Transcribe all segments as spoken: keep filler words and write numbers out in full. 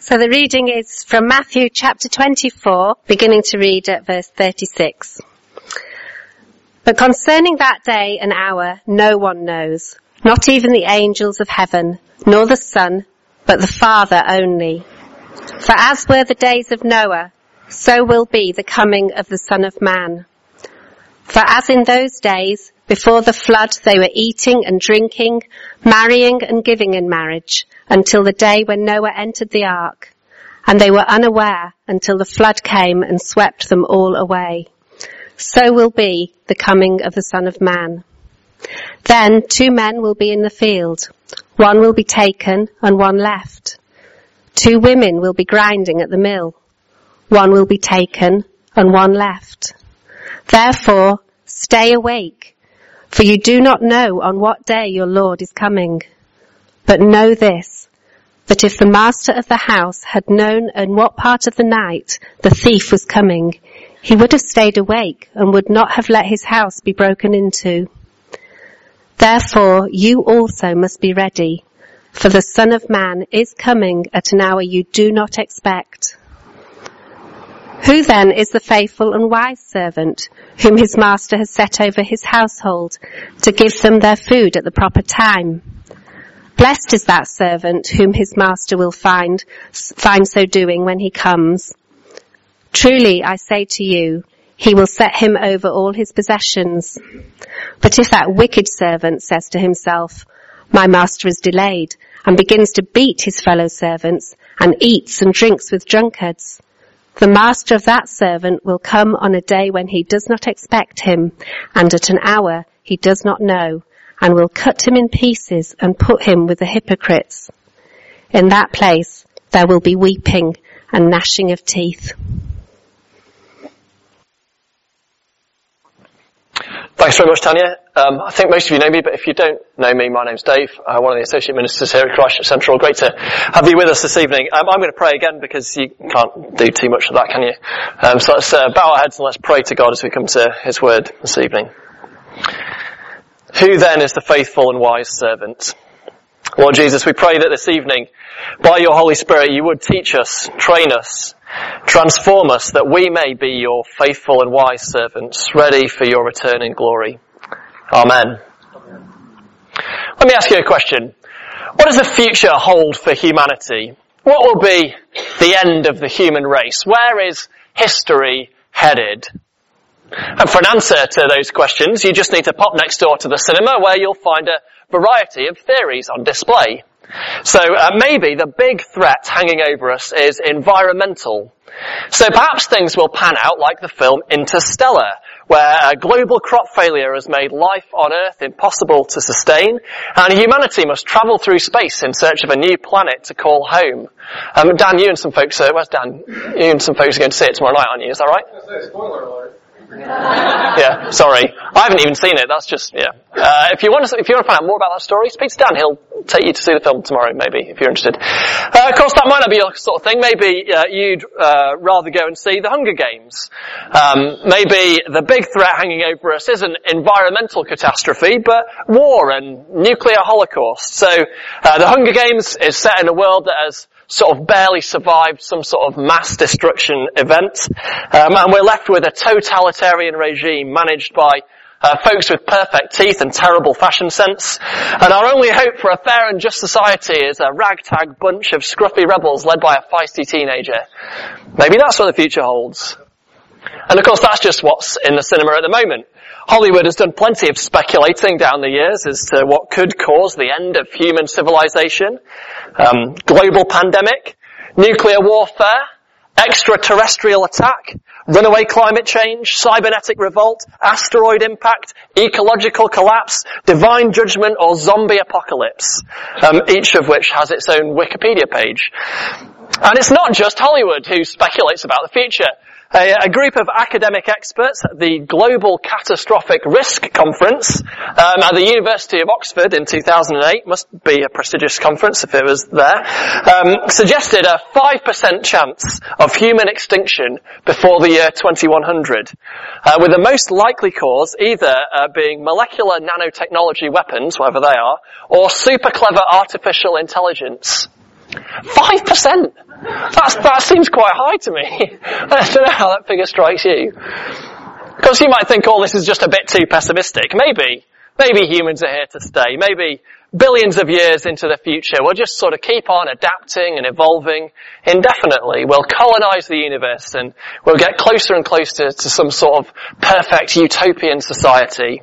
So the reading is from Matthew chapter twenty-four, beginning to read at verse thirty-six. But concerning that day and hour, no one knows, not even the angels of heaven, nor the Son, but the Father only. For as were the days of Noah, so will be the coming of the Son of Man. For as in those days, before the flood, they were eating and drinking, marrying and giving in marriage, until the day when Noah entered the ark, and they were unaware until the flood came and swept them all away. So will be the coming of the Son of Man. Then two men will be in the field. One will be taken and one left. Two women will be grinding at the mill. One will be taken and one left. Therefore, stay awake, for you do not know on what day your Lord is coming. But know this, that if the master of the house had known in what part of the night the thief was coming, he would have stayed awake and would not have let his house be broken into. Therefore, you also must be ready, for the Son of Man is coming at an hour you do not expect. Who then is the faithful and wise servant, whom his master has set over his household, to give them their food at the proper time? Blessed is that servant whom his master will find, find so doing when he comes. Truly, I say to you, he will set him over all his possessions. But if that wicked servant says to himself, my master is delayed, and begins to beat his fellow servants, and eats and drinks with drunkards, the master of that servant will come on a day when he does not expect him, and at an hour he does not know, and will cut him in pieces and put him with the hypocrites. In that place there will be weeping and gnashing of teeth. Thanks very much, Tanya. Um, I think most of you know me, but if you don't know me, my name's Dave, uh, one of the associate ministers here at Christchurch Central. Great to have you with us this evening. Um, I'm going to pray again because you can't do too much of that, can you? Um, so let's uh, bow our heads and let's pray to God as we come to His Word this evening. Who then is the faithful and wise servant? Lord Jesus, we pray that this evening, by your Holy Spirit, you would teach us, train us, transform us, that we may be your faithful and wise servants, ready for your return in glory. Amen. Let me ask you a question. What does the future hold for humanity? What will be the end of the human race? Where is history headed? And for an answer to those questions, you just need to pop next door to the cinema, where you'll find a variety of theories on display. So uh, maybe the big threat hanging over us is environmental. So perhaps things will pan out like the film Interstellar, where uh, global crop failure has made life on Earth impossible to sustain, and humanity must travel through space in search of a new planet to call home. Um, Dan, you and some folks, uh, where's Dan? You and some folks are going to see it tomorrow night, aren't you? Is that right? That's a spoiler alert. Yeah, sorry. I haven't even seen it. That's just, yeah. Uh, if you want to, if you want to find out more about that story, speak to Dan. He'll take you to see the film tomorrow, maybe, if you're interested. Uh, of course, that might not be your sort of thing. Maybe uh, you'd uh, rather go and see the Hunger Games. Um, maybe the big threat hanging over us isn't environmental catastrophe, but war and nuclear holocaust. So, uh, the Hunger Games is set in a world that has sort of barely survived some sort of mass destruction event. Um, and we're left with a totalitarian regime managed by uh, folks with perfect teeth and terrible fashion sense. And our only hope for a fair and just society is a ragtag bunch of scruffy rebels led by a feisty teenager. Maybe that's what the future holds. And of course, that's just what's in the cinema at the moment. Hollywood has done plenty of speculating down the years as to what could cause the end of human civilization. Um, global pandemic, nuclear warfare, extraterrestrial attack, runaway climate change, cybernetic revolt, asteroid impact, ecological collapse, divine judgment, or zombie apocalypse, um, each of which has its own Wikipedia page. And it's not just Hollywood who speculates about the future. A, a group of academic experts at the Global Catastrophic Risk Conference um, at the University of Oxford in two thousand eight, must be a prestigious conference if it was there, um, suggested a five percent chance of human extinction before the year twenty-one hundred, uh, with the most likely cause either uh, being molecular nanotechnology weapons, whatever they are, or super clever artificial intelligence. five percent! That's, that seems quite high to me. I don't know how that figure strikes you. Because you might think, oh, this is just a bit too pessimistic. Maybe. Maybe humans are here to stay. Maybe billions of years into the future, we'll just sort of keep on adapting and evolving indefinitely. We'll colonize the universe and we'll get closer and closer to some sort of perfect utopian society.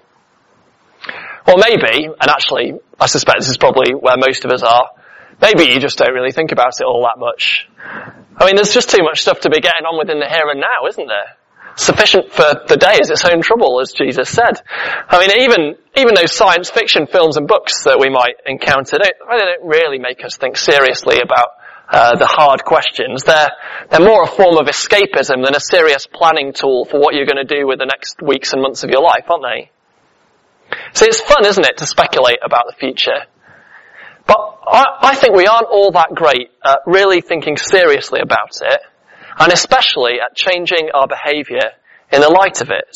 Or maybe, and actually, I suspect this is probably where most of us are, maybe you just don't really think about it all that much. I mean, there's just too much stuff to be getting on with in the here and now, isn't there? Sufficient for the day is its own trouble, as Jesus said. I mean, even even those science fiction films and books that we might encounter, they don't, they don't really make us think seriously about uh, the hard questions. They're, they're more a form of escapism than a serious planning tool for what you're going to do with the next weeks and months of your life, aren't they? So it's fun, isn't it, to speculate about the future. But I, I think we aren't all that great at really thinking seriously about it, and especially at changing our behaviour in the light of it.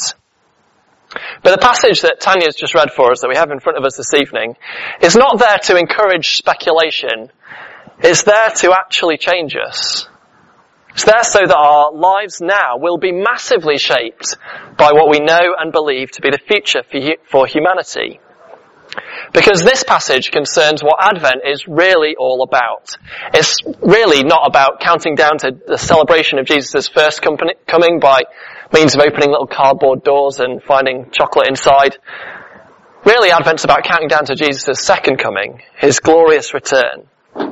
But the passage that Tanya's just read for us, that we have in front of us this evening, is not there to encourage speculation. It's there to actually change us. It's there so that our lives now will be massively shaped by what we know and believe to be the future for, for humanity. Because this passage concerns what Advent is really all about. It's really not about counting down to the celebration of Jesus' first coming by means of opening little cardboard doors and finding chocolate inside. Really, Advent's about counting down to Jesus' second coming, his glorious return.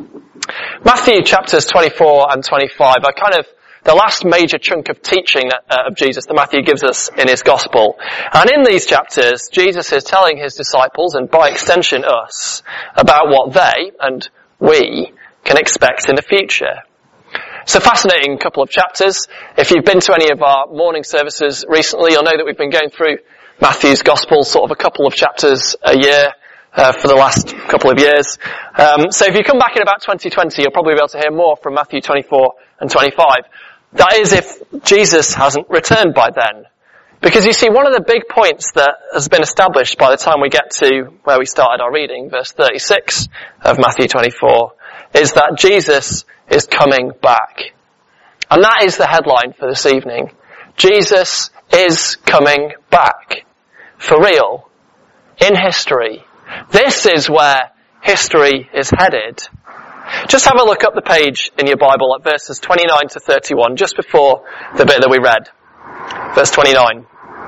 Matthew chapters twenty-four and twenty-five are kind of the last major chunk of teaching uh, of Jesus that Matthew gives us in his gospel. And in these chapters, Jesus is telling his disciples, and by extension us, about what they, and we, can expect in the future. It's a fascinating couple of chapters. If you've been to any of our morning services recently, you'll know that we've been going through Matthew's gospel sort of a couple of chapters a year uh, for the last couple of years. Um, so if you come back in about twenty twenty, you'll probably be able to hear more from Matthew twenty-four and twenty-five. That is if Jesus hasn't returned by then. Because you see, one of the big points that has been established by the time we get to where we started our reading, verse thirty-six of Matthew twenty-four, is that Jesus is coming back. And that is the headline for this evening. Jesus is coming back. For real. In history. This is where history is headed. Just have a look up the page in your Bible at verses twenty-nine to thirty-one, just before the bit that we read. Verse twenty-nine.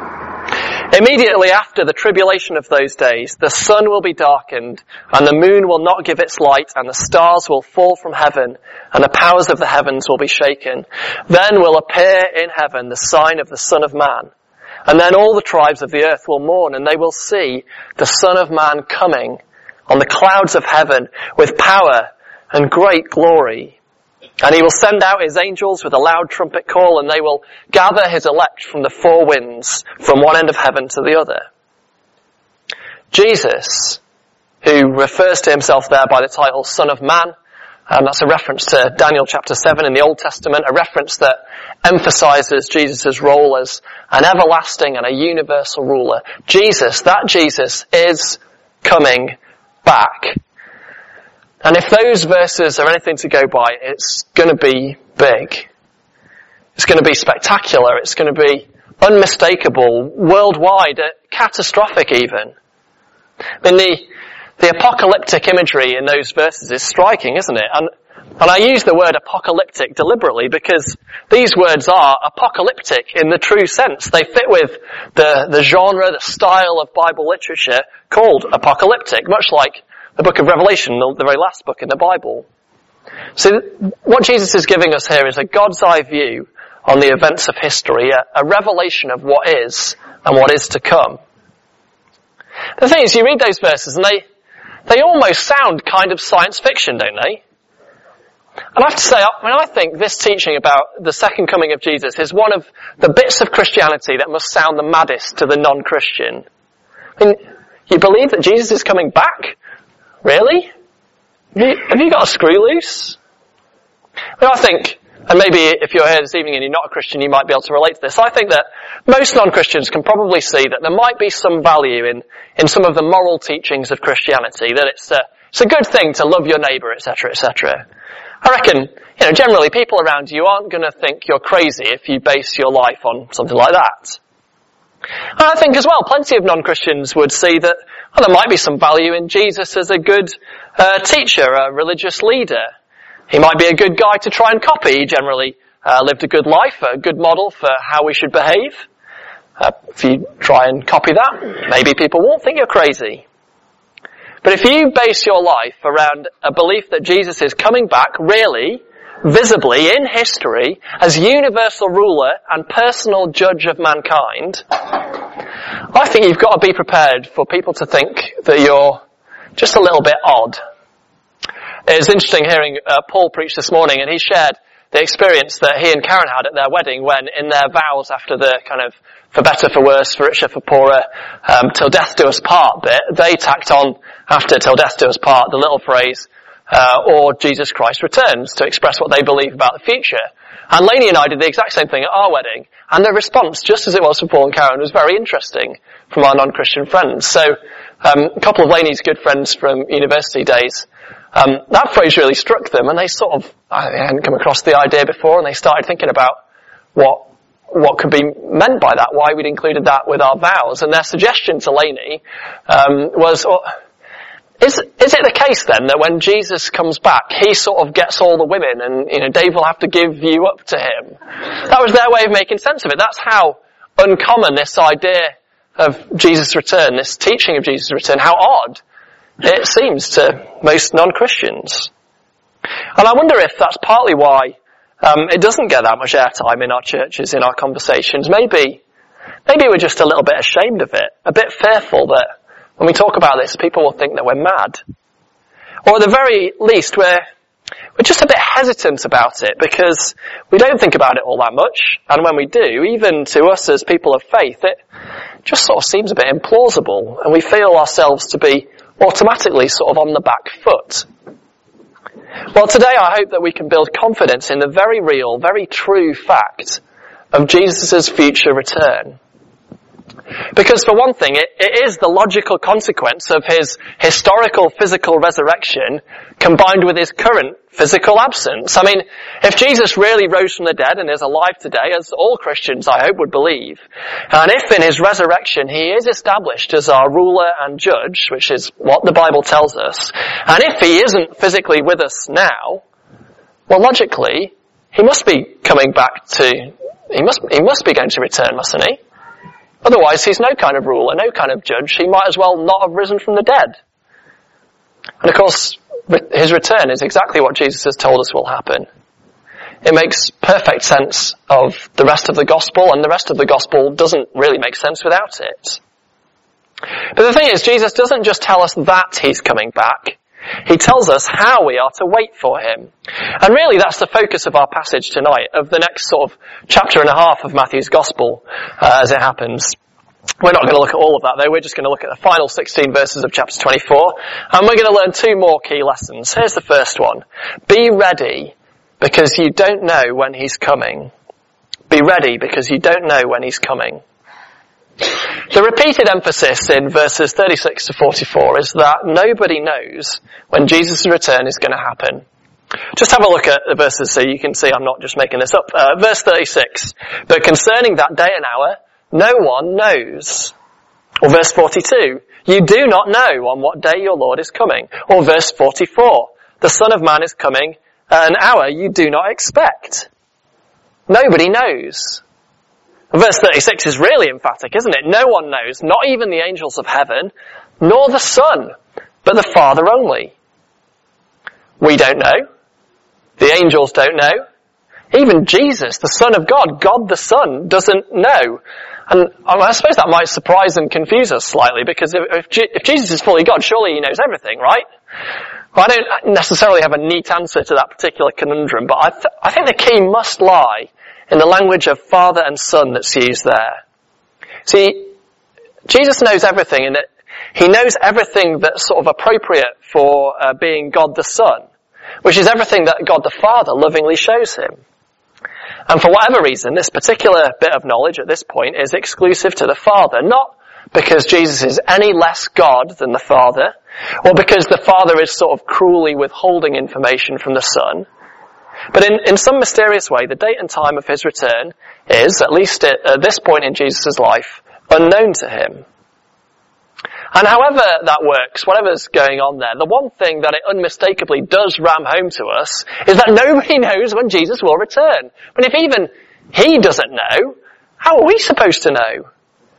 Immediately after the tribulation of those days, the sun will be darkened, and the moon will not give its light, and the stars will fall from heaven, and the powers of the heavens will be shaken. Then will appear in heaven the sign of the Son of Man. And then all the tribes of the earth will mourn, and they will see the Son of Man coming on the clouds of heaven with power and great glory. And he will send out his angels with a loud trumpet call, and they will gather his elect from the four winds, from one end of heaven to the other. Jesus, who refers to himself there by the title Son of Man, and that's a reference to Daniel chapter seven in the Old Testament, a reference that emphasizes Jesus' role as an everlasting and a universal ruler. Jesus, that Jesus, is coming back. And if those verses are anything to go by, it's going to be big. It's going to be spectacular. It's going to be unmistakable, worldwide, catastrophic even. I mean, the, the apocalyptic imagery in those verses is striking, isn't it? And, and I use the word apocalyptic deliberately because these words are apocalyptic in the true sense. They fit with the, the genre, the style of Bible literature called apocalyptic, much like the book of Revelation, the very last book in the Bible. So what Jesus is giving us here is a God's eye view on the events of history, a, a revelation of what is and what is to come. The thing is, you read those verses and they, they almost sound kind of science fiction, don't they? And I have to say, I mean, I think this teaching about the second coming of Jesus is one of the bits of Christianity that must sound the maddest to the non-Christian. I mean, you believe that Jesus is coming back? Really? Have you, have you got a screw loose? Well, I think, and maybe if you're here this evening and you're not a Christian, you might be able to relate to this. I think that most non-Christians can probably see that there might be some value in, in some of the moral teachings of Christianity, that it's a, It's a good thing to love your neighbour, et cetera, et cetera. I reckon, you know, generally people around you aren't going to think you're crazy if you base your life on something like that. And I think as well, plenty of non-Christians would see that, well, there might be some value in Jesus as a good uh, teacher, a religious leader. He might be a good guy to try and copy. He generally uh, lived a good life, a good model for how we should behave. Uh, if you try and copy that, maybe people won't think you're crazy. But if you base your life around a belief that Jesus is coming back, really, visibly, in history, as universal ruler and personal judge of mankind, I think you've got to be prepared for people to think that you're just a little bit odd. It was interesting hearing uh, Paul preach this morning, and he shared the experience that he and Karen had at their wedding when, in their vows after the kind of for better, for worse, for richer, for poorer, um, till death do us part bit, they tacked on after till death do us part the little phrase, uh, or Jesus Christ returns, to express what they believe about the future. And Lainey and I did the exact same thing at our wedding, and the response, just as it was for Paul and Karen, was very interesting from our non-Christian friends. So, um, a couple of Lainey's good friends from university days, um, that phrase really struck them, and they sort of, I hadn't come across the idea before, and they started thinking about what what could be meant by that, why we'd included that with our vows. And their suggestion to Lainey um, was, well, is, is it the case then that when Jesus comes back, he sort of gets all the women and, you know, Dave will have to give you up to him? That was their way of making sense of it. That's how uncommon this idea of Jesus' return, this teaching of Jesus' return, how odd it seems to most non-Christians. And I wonder if that's partly why Um, it doesn't get that much airtime in our churches, in our conversations. Maybe, maybe we're just a little bit ashamed of it, a bit fearful that when we talk about this, people will think that we're mad. Or at the very least, we're, we're just a bit hesitant about it because we don't think about it all that much. And when we do, even to us as people of faith, it just sort of seems a bit implausible. And we feel ourselves to be automatically sort of on the back foot. Well, today I hope that we can build confidence in the very real, very true fact of Jesus' future return. Because for one thing, it, it is the logical consequence of his historical physical resurrection combined with his current physical absence. I mean, if Jesus really rose from the dead and is alive today, as all Christians I hope would believe, and if in his resurrection he is established as our ruler and judge, which is what the Bible tells us, and if he isn't physically with us now, well, logically, he must be coming back to, he must, he must be going to return, mustn't he? Otherwise, he's no kind of ruler, no kind of judge. He might as well not have risen from the dead. And of course, his return is exactly what Jesus has told us will happen. It makes perfect sense of the rest of the gospel, and the rest of the gospel doesn't really make sense without it. But the thing is, Jesus doesn't just tell us that he's coming back. He tells us how we are to wait for him. And really that's the focus of our passage tonight, of the next sort of chapter and a half of Matthew's Gospel, uh, as it happens. We're not going to look at all of that though, we're just going to look at the final sixteen verses of chapter twenty-four, and we're going to learn two more key lessons. Here's the first one. Be ready, because you don't know when he's coming. Be ready, because you don't know when he's coming. The repeated emphasis in verses thirty-six to forty-four is that nobody knows when Jesus' return is going to happen. Just have a look at the verses so you can see I'm not just making this up. Uh, verse thirty-six, but concerning that day and hour, no one knows. Or verse forty-two, you do not know on what day your Lord is coming. Or verse forty-four, the Son of Man is coming at an hour you do not expect. Nobody knows. Verse thirty-six is really emphatic, isn't it? No one knows, not even the angels of heaven, nor the Son, but the Father only. We don't know. The angels don't know. Even Jesus, the Son of God, God the Son, doesn't know. And I suppose that might surprise and confuse us slightly, because if, if Jesus is fully God, surely he knows everything, right? Well, I don't necessarily have a neat answer to that particular conundrum, but I, th- I think the key must lie in the language of Father and Son that's used there. See, Jesus knows everything, in that he knows everything that's sort of appropriate for uh, being God the Son, which is everything that God the Father lovingly shows him. And for whatever reason, this particular bit of knowledge at this point is exclusive to the Father, not because Jesus is any less God than the Father, or because the Father is sort of cruelly withholding information from the Son. But in, in some mysterious way, the date and time of his return is, at least at, at this point in Jesus' life, unknown to him. And however that works, whatever's going on there, the one thing that it unmistakably does ram home to us is that nobody knows when Jesus will return. But if even he doesn't know, how are we supposed to know?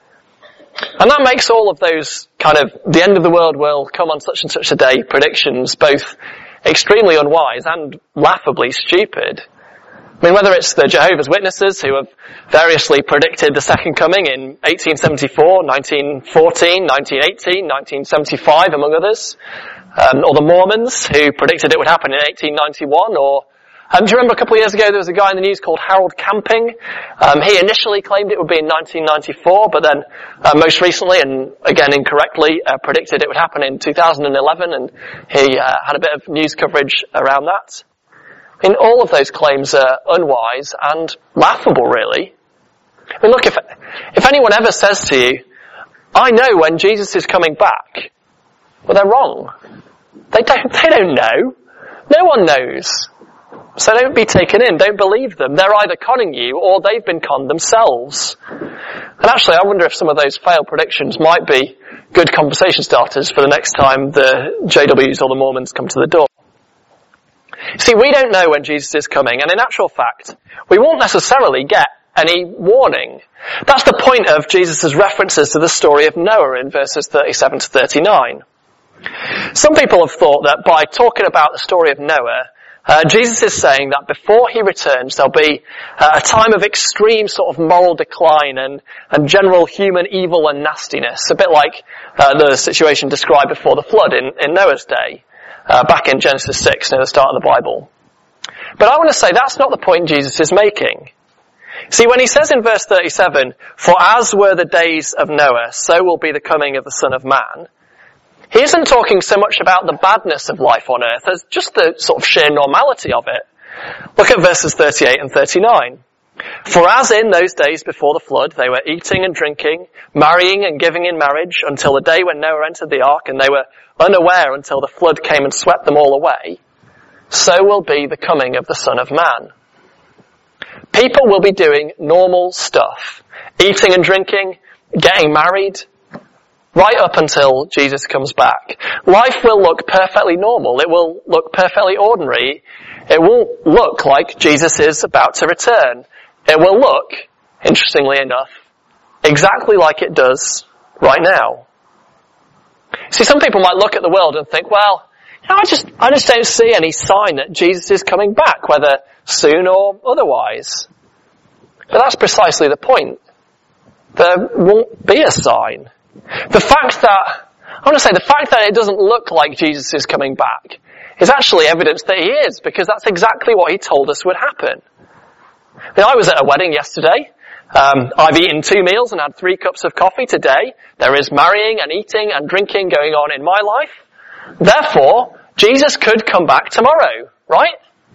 And that makes all of those kind of the end of the world will come on such and such a day predictions both extremely unwise and laughably stupid. I mean, whether it's the Jehovah's Witnesses who have variously predicted the second coming in eighteen seventy-four, nineteen fourteen, nineteen eighteen, nineteen seventy-five, among others, um, or the Mormons who predicted it would happen in eighteen ninety-one, or um, do you remember a couple of years ago there was a guy in the news called Harold Camping? Um, he initially claimed it would be in nineteen ninety-four, but then uh, most recently, and again incorrectly, uh, predicted it would happen in two thousand eleven, and he uh, had a bit of news coverage around that. I mean, all of those claims are unwise and laughable, really. I mean, look, if if anyone ever says to you, I know when Jesus is coming back, well, they're wrong. They don't, they don't know. No one knows. So don't be taken in. Don't believe them. They're either conning you or they've been conned themselves. And actually, I wonder if some of those failed predictions might be good conversation starters for the next time the J Ws or the Mormons come to the door. See, we don't know when Jesus is coming, and in actual fact, we won't necessarily get any warning. That's the point of Jesus' references to the story of Noah in verses thirty-seven to thirty-nine. Some people have thought that by talking about the story of Noah, uh, Jesus is saying that before he returns, there'll be uh, a time of extreme sort of moral decline and, and general human evil and nastiness, a bit like uh, the situation described before the flood in, in Noah's day. Uh, back in Genesis six, near the start of the Bible. But I want to say that's not the point Jesus is making. See, when he says in verse thirty-seven, for as were the days of Noah, so will be the coming of the Son of Man, he isn't talking so much about the badness of life on earth as just the sort of sheer normality of it. Look at verses thirty-eight and thirty-nine. For as in those days before the flood, they were eating and drinking, marrying and giving in marriage, until the day when Noah entered the ark, and they were unaware until the flood came and swept them all away, so will be the coming of the Son of Man. People will be doing normal stuff, eating and drinking, getting married, right up until Jesus comes back. Life will look perfectly normal. It will look perfectly ordinary. It won't look like Jesus is about to return. It will look, interestingly enough, exactly like it does right now. See, some people might look at the world and think, well, you know, I just, I just don't see any sign that Jesus is coming back, whether soon or otherwise. But that's precisely the point. There won't be a sign. The fact that, I want to say, the fact that it doesn't look like Jesus is coming back is actually evidence that he is, because that's exactly what he told us would happen. I mean, I was at a wedding yesterday. Um, I've eaten two meals and had three cups of coffee today. There is marrying and eating and drinking going on in my life. Therefore, Jesus could come back tomorrow, right?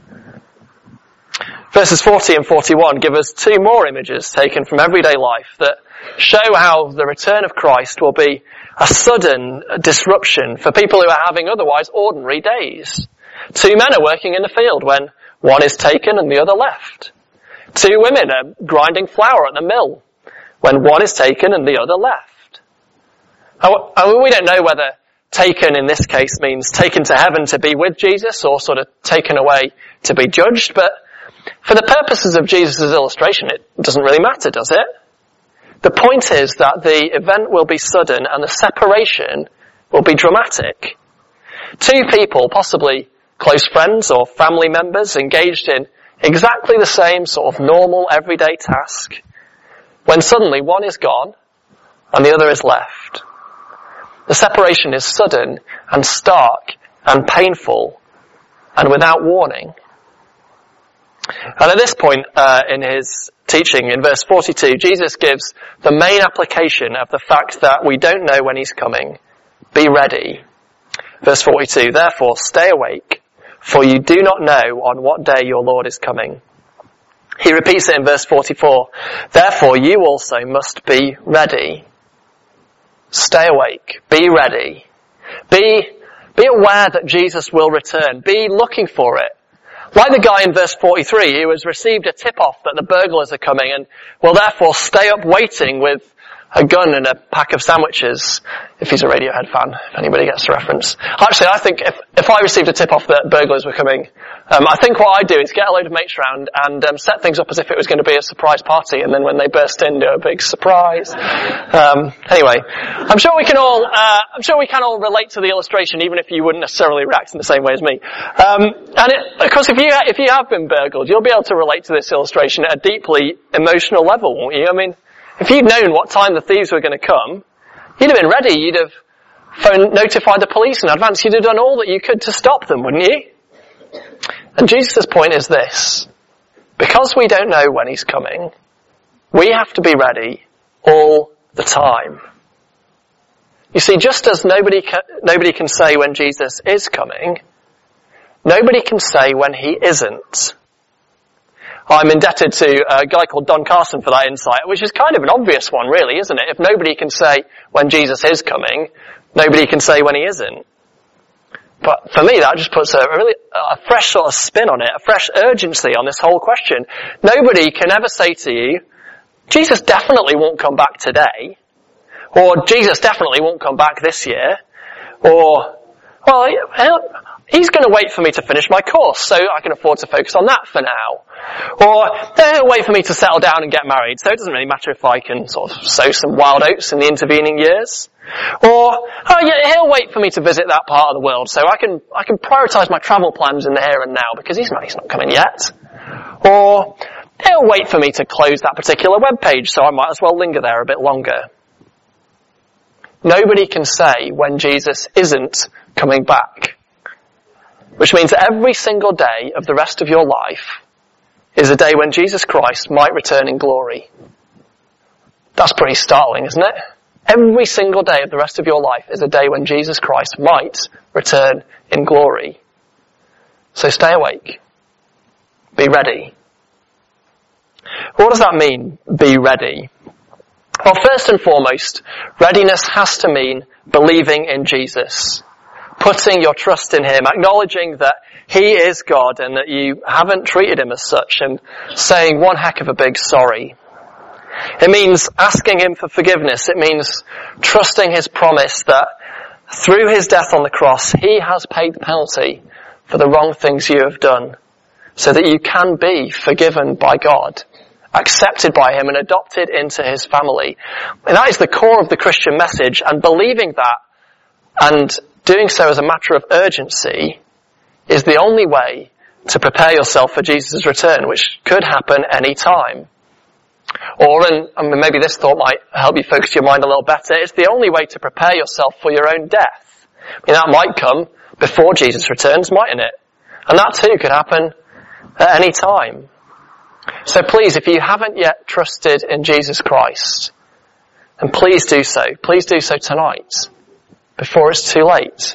Verses forty and forty-one give us two more images taken from everyday life that show how the return of Christ will be a sudden disruption for people who are having otherwise ordinary days. Two men are working in the field when one is taken and the other left. Two women are grinding flour at the mill when one is taken and the other left. I mean, we don't know whether taken in this case means taken to heaven to be with Jesus or sort of taken away to be judged, but for the purposes of Jesus' illustration, it doesn't really matter, does it? The point is that the event will be sudden and the separation will be dramatic. Two people, possibly close friends or family members, engaged in exactly the same sort of normal everyday task, when suddenly one is gone and the other is left. The separation is sudden and stark and painful and without warning. And at this point uh, in his teaching, in verse forty-two, Jesus gives the main application of the fact that we don't know when he's coming. Be ready. Verse forty-two, therefore stay awake, for you do not know on what day your Lord is coming. He repeats it in verse forty-four, therefore you also must be ready. Stay awake. Be ready. Be, be aware that Jesus will return. Be looking for it. Like the guy in verse forty-three who has received a tip-off that the burglars are coming and will therefore stay up waiting with a gun and a pack of sandwiches, if he's a Radiohead fan, if anybody gets the reference. Actually, I think if, if I received a tip-off that burglars were coming, um, I think what I'd do is get a load of mates round and um, set things up as if it was going to be a surprise party, and then when they burst in, do a big surprise. Um, anyway, I'm sure we can all, uh, I'm sure we can all relate to the illustration, even if you wouldn't necessarily react in the same way as me. Um, and it, of course, if you if you have been burgled, you'll be able to relate to this illustration at a deeply emotional level, won't you? I mean, if you'd known what time the thieves were going to come, you'd have been ready. You'd have phoned, notified the police in advance. You'd have done all that you could to stop them, wouldn't you? And Jesus' point is this. Because we don't know when he's coming, we have to be ready all the time. You see, just as nobody can, nobody can say when Jesus is coming, nobody can say when he isn't. I'm indebted to a guy called Don Carson for that insight, which is kind of an obvious one, really, isn't it? If nobody can say when Jesus is coming, nobody can say when he isn't. But for me, that just puts a really a fresh sort of spin on it, a fresh urgency on this whole question. Nobody can ever say to you, Jesus definitely won't come back today, or Jesus definitely won't come back this year, or, well, he's going to wait for me to finish my course, so I can afford to focus on that for now. Or, he'll wait for me to settle down and get married, so it doesn't really matter if I can sort of sow some wild oats in the intervening years. Or, oh yeah, he'll wait for me to visit that part of the world, so I can, I can prioritise my travel plans in the here and now, because he's not, he's not coming yet. Or, he'll wait for me to close that particular web page, so I might as well linger there a bit longer. Nobody can say when Jesus isn't coming back. Which means that every single day of the rest of your life is a day when Jesus Christ might return in glory. That's pretty startling, isn't it? Every single day of the rest of your life is a day when Jesus Christ might return in glory. So stay awake. Be ready. What does that mean, be ready? Well, first and foremost, readiness has to mean believing in Jesus. Putting your trust in him, acknowledging that he is God and that you haven't treated him as such, and saying one heck of a big sorry. It means asking him for forgiveness. It means trusting his promise that through his death on the cross, he has paid the penalty for the wrong things you have done, so that you can be forgiven by God, accepted by him and adopted into his family. And that is the core of the Christian message, and believing that and doing so as a matter of urgency is the only way to prepare yourself for Jesus' return, which could happen any time. Or, and, and maybe this thought might help you focus your mind a little better, it's the only way to prepare yourself for your own death. I mean, that might come before Jesus returns, mightn't it? And that too could happen at any time. So please, if you haven't yet trusted in Jesus Christ, then please do so. Please do so tonight, before it's too late.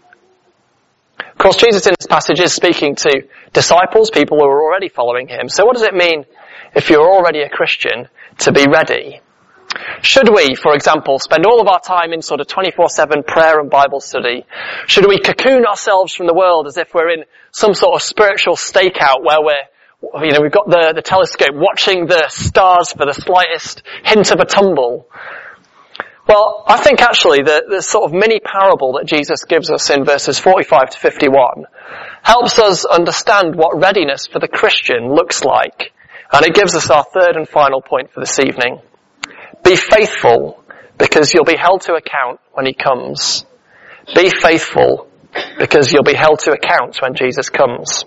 Of course, Jesus in this passage is speaking to disciples, people who are already following him. So what does it mean, if you're already a Christian, to be ready? Should we, for example, spend all of our time in sort of twenty-four seven prayer and Bible study? Should we cocoon ourselves from the world as if we're in some sort of spiritual stakeout where we're, you know, we've got the, the telescope watching the stars for the slightest hint of a tumble? Well, I think actually the, the sort of mini parable that Jesus gives us in verses forty-five to fifty-one helps us understand what readiness for the Christian looks like. And it gives us our third and final point for this evening. Be faithful, because you'll be held to account when he comes. Be faithful, because you'll be held to account when Jesus comes.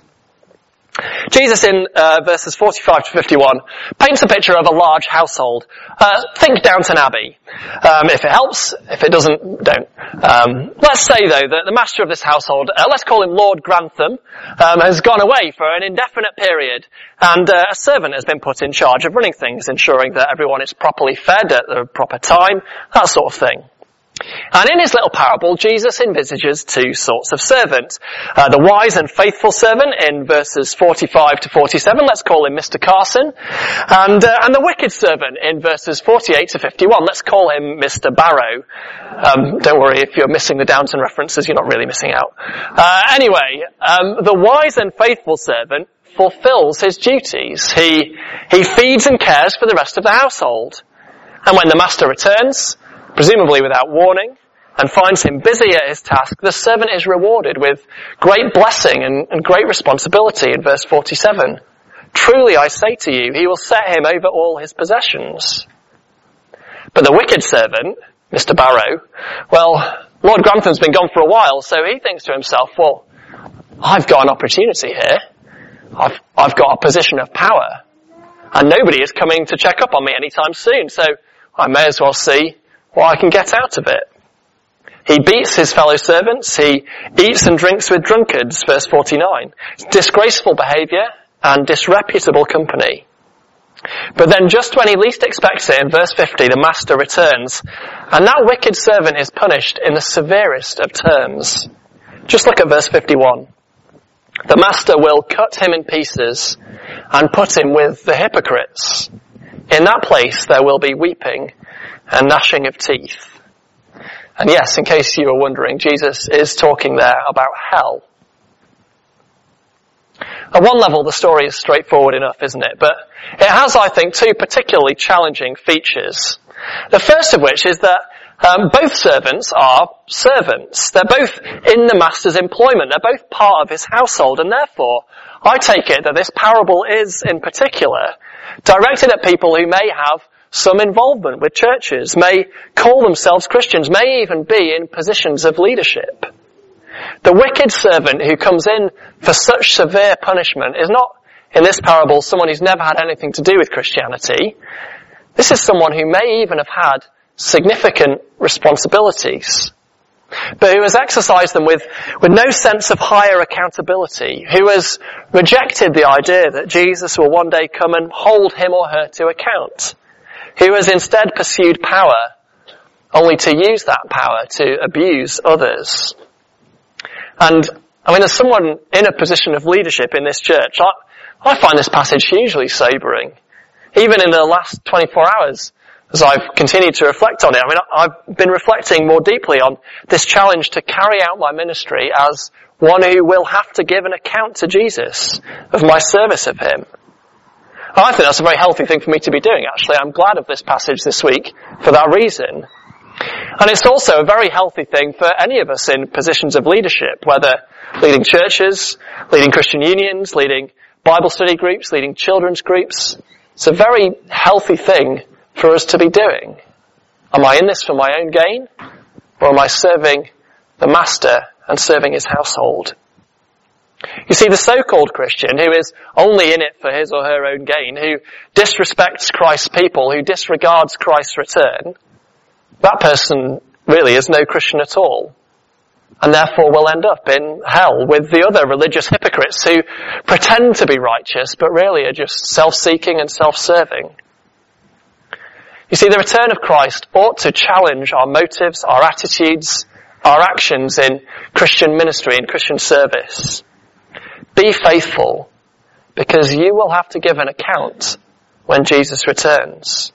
Jesus in uh, verses forty-five to fifty-one paints a picture of a large household. Uh, think Downton Abbey. Um, if it helps, if it doesn't, don't. Um, let's say though that the master of this household, uh, let's call him Lord Grantham, um, has gone away for an indefinite period, and uh, a servant has been put in charge of running things, ensuring that everyone is properly fed at the proper time, that sort of thing. And in his little parable, Jesus envisages two sorts of servant. Uh, the wise and faithful servant in verses forty-five to forty-seven, let's call him Mister Carson. And, uh, and the wicked servant in verses forty-eight to fifty-one, let's call him Mister Barrow. Um, don't worry, if you're missing the Downton references, you're not really missing out. Uh, anyway, um, the wise and faithful servant fulfills his duties. He, he feeds and cares for the rest of the household. And when the master returns, presumably without warning, and finds him busy at his task, the servant is rewarded with great blessing and, and great responsibility in verse forty-seven. Truly I say to you, he will set him over all his possessions. But the wicked servant, Mister Barrow, well, Lord Grantham's been gone for a while, so he thinks to himself, well, I've got an opportunity here. I've, I've got a position of power. And nobody is coming to check up on me anytime soon, so I may as well see what I can get out of it. He beats his fellow servants. He eats and drinks with drunkards, verse forty-nine. Disgraceful behaviour and disreputable company. But then just when he least expects it, in verse fifty, the master returns, and that wicked servant is punished in the severest of terms. Just look at verse fifty-one. The master will cut him in pieces and put him with the hypocrites. In that place there will be weeping and gnashing of teeth. And yes, in case you were wondering, Jesus is talking there about hell. At one level, the story is straightforward enough, isn't it? But it has, I think, two particularly challenging features. The first of which is that um, both servants are servants. They're both in the master's employment. They're both part of his household, and therefore, I take it that this parable is, in particular, directed at people who may have some involvement with churches, may call themselves Christians, may even be in positions of leadership. The wicked servant who comes in for such severe punishment is not, in this parable, someone who's never had anything to do with Christianity. This is someone who may even have had significant responsibilities, but who has exercised them with, with no sense of higher accountability, who has rejected the idea that Jesus will one day come and hold him or her to account, who has instead pursued power only to use that power to abuse others. And, I mean, as someone in a position of leadership in this church, I, I find this passage hugely sobering. Even in the last twenty-four hours, as I've continued to reflect on it, I mean, I've been reflecting more deeply on this challenge to carry out my ministry as one who will have to give an account to Jesus of my service of him. I think that's a very healthy thing for me to be doing, actually. I'm glad of this passage this week for that reason. And it's also a very healthy thing for any of us in positions of leadership, whether leading churches, leading Christian unions, leading Bible study groups, leading children's groups. It's a very healthy thing for us to be doing. Am I in this for my own gain, or am I serving the master and serving his household? You see, the so-called Christian who is only in it for his or her own gain, who disrespects Christ's people, who disregards Christ's return, that person really is no Christian at all, and therefore will end up in hell with the other religious hypocrites who pretend to be righteous but really are just self-seeking and self-serving. You see, the return of Christ ought to challenge our motives, our attitudes, our actions in Christian ministry and Christian service. Be faithful, because you will have to give an account when Jesus returns.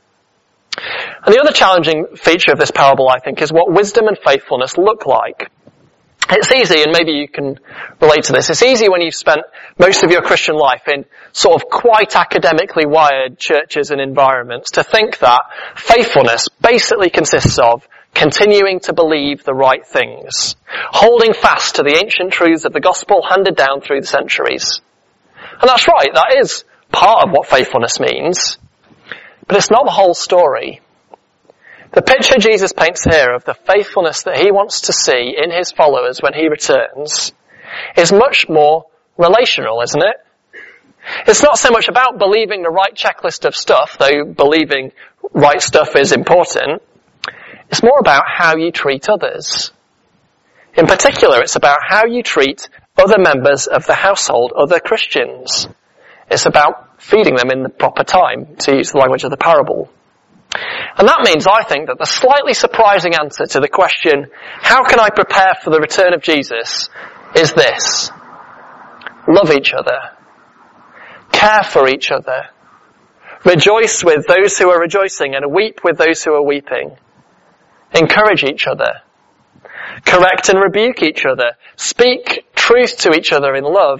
And the other challenging feature of this parable, I think, is what wisdom and faithfulness look like. It's easy, and maybe you can relate to this, it's easy when you've spent most of your Christian life in sort of quite academically wired churches and environments to think that faithfulness basically consists of continuing to believe the right things, holding fast to the ancient truths of the gospel handed down through the centuries. And that's right, that is part of what faithfulness means, but it's not the whole story. The picture Jesus paints here of the faithfulness that he wants to see in his followers when he returns is much more relational, isn't it? It's not so much about believing the right checklist of stuff, though believing right stuff is important. It's more about how you treat others. In particular, it's about how you treat other members of the household, other Christians. It's about feeding them in the proper time, to use the language of the parable. And that means, I think, that the slightly surprising answer to the question, how can I prepare for the return of Jesus, is this. Love each other. Care for each other. Rejoice with those who are rejoicing and weep with those who are weeping. Encourage each other. Correct and rebuke each other. Speak truth to each other in love.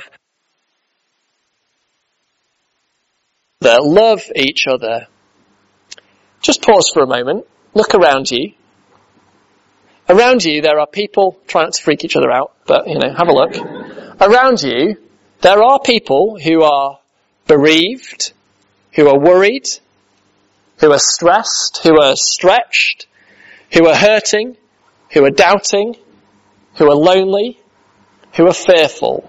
Love each other. Just pause for a moment. Look around you. Around you there are people, try not to freak each other out, but, you know, have a look. Around you there are people who are bereaved, who are worried, who are stressed, who are stretched, who are hurting, who are doubting, who are lonely, who are fearful.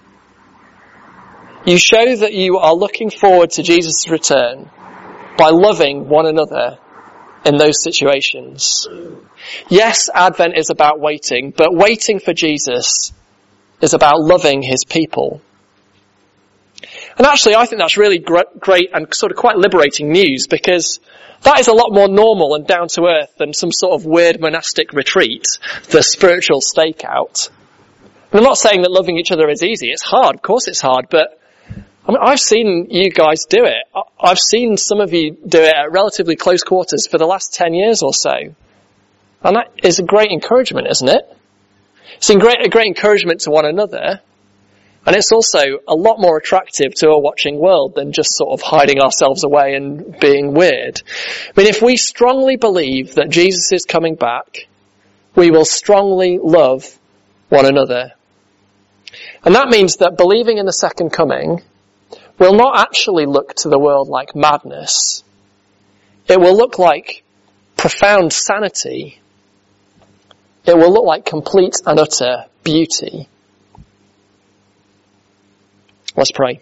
You show that you are looking forward to Jesus' return by loving one another in those situations. Yes, Advent is about waiting, but waiting for Jesus is about loving his people. And actually, I think that's really great and sort of quite liberating news, because that is a lot more normal and down to earth than some sort of weird monastic retreat, the spiritual stakeout. And I'm not saying that loving each other is easy. It's hard. Of course it's hard, but I mean, I've seen you guys do it. I've seen some of you do it at relatively close quarters for the last ten years or so. And that is a great encouragement, isn't it? It's a great, a great encouragement to one another. And it's also a lot more attractive to a watching world than just sort of hiding ourselves away and being weird. I mean, if we strongly believe that Jesus is coming back, we will strongly love one another. And that means that believing in the second coming will not actually look to the world like madness. It will look like profound sanity. It will look like complete and utter beauty. Let's pray.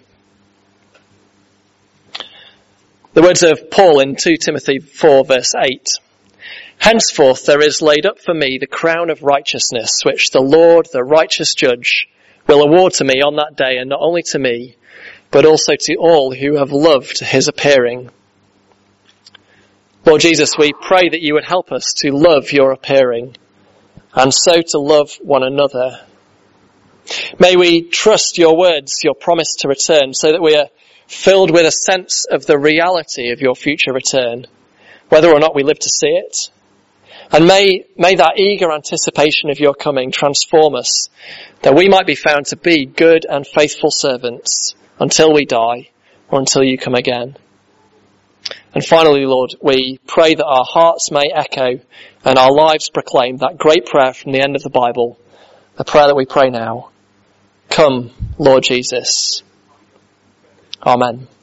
The words of Paul in Second Timothy four verse eight. Henceforth there is laid up for me the crown of righteousness, which the Lord, the righteous judge, will award to me on that day, and not only to me, but also to all who have loved his appearing. Lord Jesus, we pray that you would help us to love your appearing, and so to love one another. May we trust your words, your promise to return, so that we are filled with a sense of the reality of your future return, whether or not we live to see it. And may, may that eager anticipation of your coming transform us, that we might be found to be good and faithful servants until we die or until you come again. And finally, Lord, we pray that our hearts may echo and our lives proclaim that great prayer from the end of the Bible, the prayer that we pray now. Come, Lord Jesus. Amen.